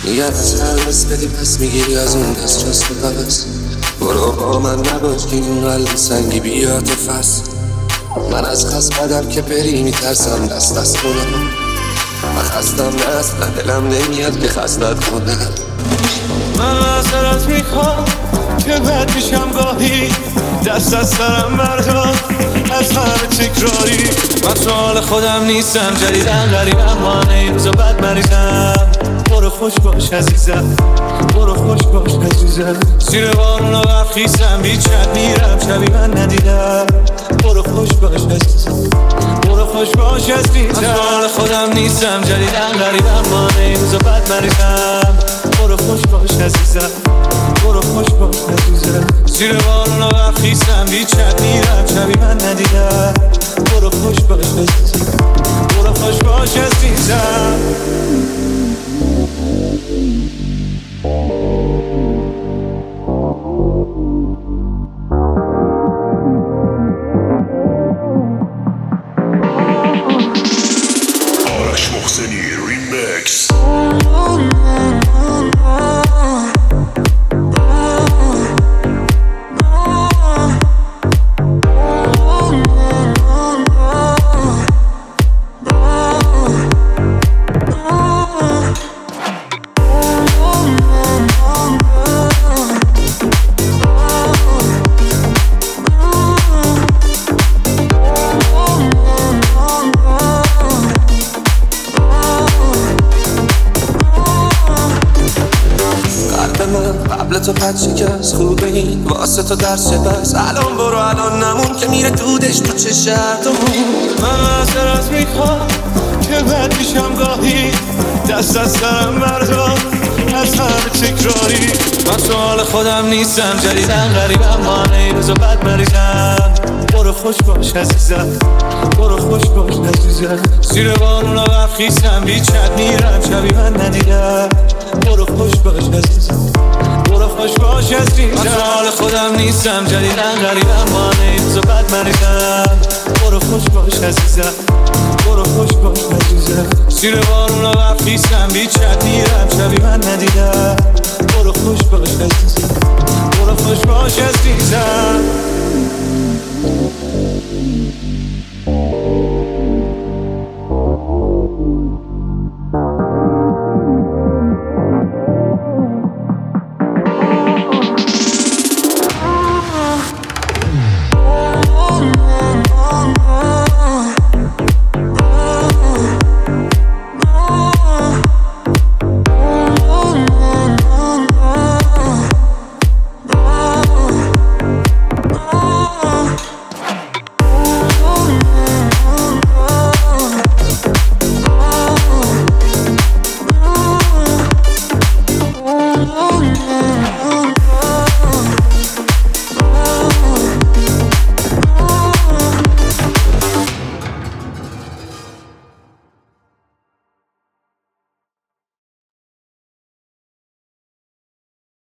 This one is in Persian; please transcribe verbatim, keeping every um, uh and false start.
نیت سرمست بدی پس میگیری از اون دست جست و قبض. برو با من نباش که این قلب سنگی بیاد فس. من از خست بدم که بری میترسم دست دست کنم. من خستم نه اصلا دلم نمیاد که خستت کنم. من سرت میخوام که بد میشم گاهی، دست از سرم بردار از همه تکراری. من تو حال خودم نیستم، جدیدن غریبم، مانه این روزا بد مریضم. برو خوش باش عزیزم، برو خوش باش عزیزم. زیر بارون و برف خیسم، بیچت میرم شبی من ندیدم. برو خوش باش عزیزم، برو خوش باش عزیزم. من تو حال خودم نیستم، جدیدن غریبم، مانه این روزا بد مریضم. برو خوش باش عزیزم، برو خوش باش عزیزم. زیر بارون و برف خیسم، بیچت میرم شبی من ندیدم. برو خوش باش عزیزم، برو خوش باش عزیزم. آرش محسنی ریمیکس. قبل تو پد شکست خوبه این واسه تو درس بس. الان برو الان نمون که میره دودش تو چه شرطمون. من سرت میخوام که بد میشم گاهی، دست از سرم بردار از همه تکراری. من تو حال خودم نیستم، جدیدن غریبم، مانه این روزا بد مریضم. برو خوش باش عزیزم، برو خوش باش عزیزم. زیر بارون و برف خیسم، بیچت میرم شبی من ندیدم. برو خوش باش عزیزم، برو خوش باش عزیزم. من تو حال خودم نیستم، جدیدن غریبم، مانه این روزا بد مریضم. برو خوش باش عزیزم، برو خوش باش عزیزم. زیر بارون و برف خیسم، بیچت میرم شبی من ندیدم. برو خوش باش عزیزم، برو خوش باش عزیزم.